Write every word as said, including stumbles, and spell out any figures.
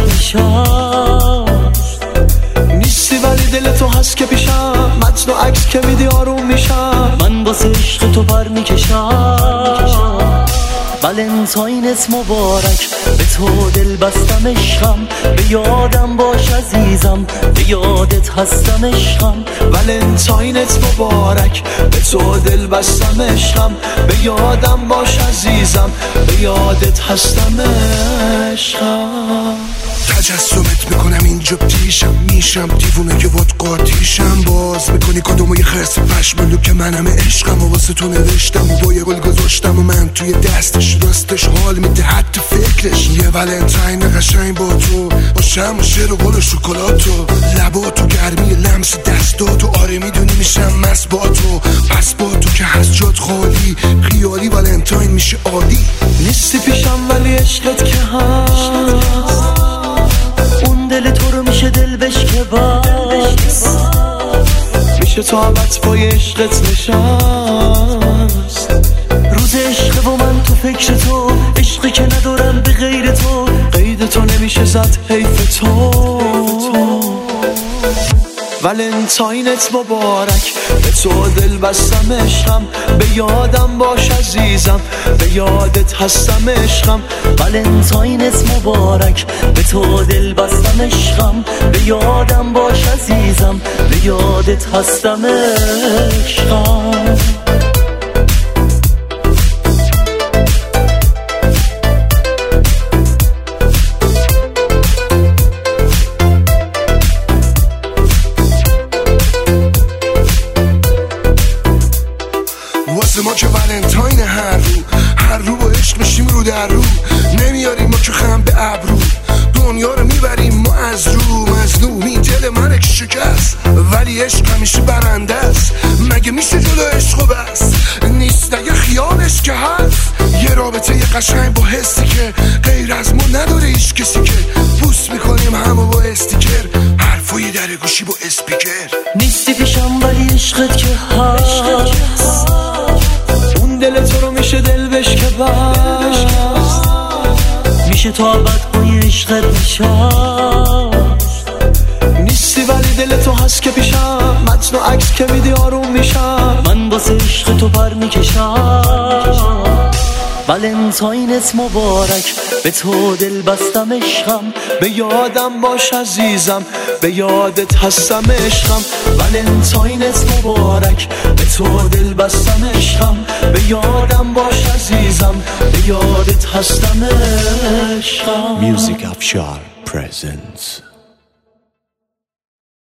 نشست. نیستی ولی دل تو هست که پیشم، متن و عکس که میدی آروم میشم. من واسه عشق تو پر میکشم. ولنتاینت مبارک، به تو دل بستم عشقم. به یادم باش عزیزم، به یادت هستم عشقم. ولنتاینت مبارک، به تو دل بستم عشقم. به یادم باش عزیزم، به یادت هستم عشقم. تجسمت میکنم اینجا پیشم، میشم دیوونه که باد قاطیشم. باز میکنی کدومو یه خرس پشمالو که منم عشقم. و واسه تو نوشتم و با یه گل گذاشتم و من توی دستش، راستش حال میده حتی فکرش. یه ولنتاین قشنگ با تو، با شم و شیر و گل و شکلاتو، لباتو گرمی لمس دستاتو. آره میدونی میشم مست با تو، پس با تو که هست جات خالی. خیالی ولنتاین میشه عالی. نیستی پیشم ولی عشقت که هست، اون دل تو رو میشه دل بشکه بس. میشه تا ابد پای عشقت نشست. روز عشق و من تو فکر تو، عشقی که ندارم به غیر تو. قید تو نمیشه زد حیف تو. ولنتاینت مبارک، به تو دل بستم عشقم. به یادم باش عزیزم، به یادت هستم عشقم. ولنتاینت مبارک، به تو دل بستم عشقم. به یادم باش عزیزم، به یادت هستم عشقم. واسه ما که ولنتاین هر رو، هر رو با عشق میشیم رو در رو. نمیاریم ما که خم به ابرو، دنیا رو میبریم ما از رو. مظلومی دل من که شکست، ولی عشق همیشه برنده است. مگه میشه جلو عشق و بس، نیست اگه خیالش که هست. یه رابطه یه قشنگ با حسی که غیر از ما نداره هیچ کسی، که پوست میکنیم همو با استیکر، حرفای در گوشی با اسپیکر. نیستی پیشم ولی عشقت که هست، اون دل تو رو میشه دل بشکه بس. میشه تا ابد پای عشقت نشست. نیستی ولی دل تو هست که پیشم، متن و عکس که میدی آروم میشم. من واسه عشق تو پر میکشم. ولنتاینت مبارک، به تو دل بستم عشقم. به یادم باش عزیزم، به یادت هستم عشقم. ولنتاینت مبارک، به تو دل بستم عشقم. به یادم باش عزیزم، به یادت هستم عشقم. Music Afshar presents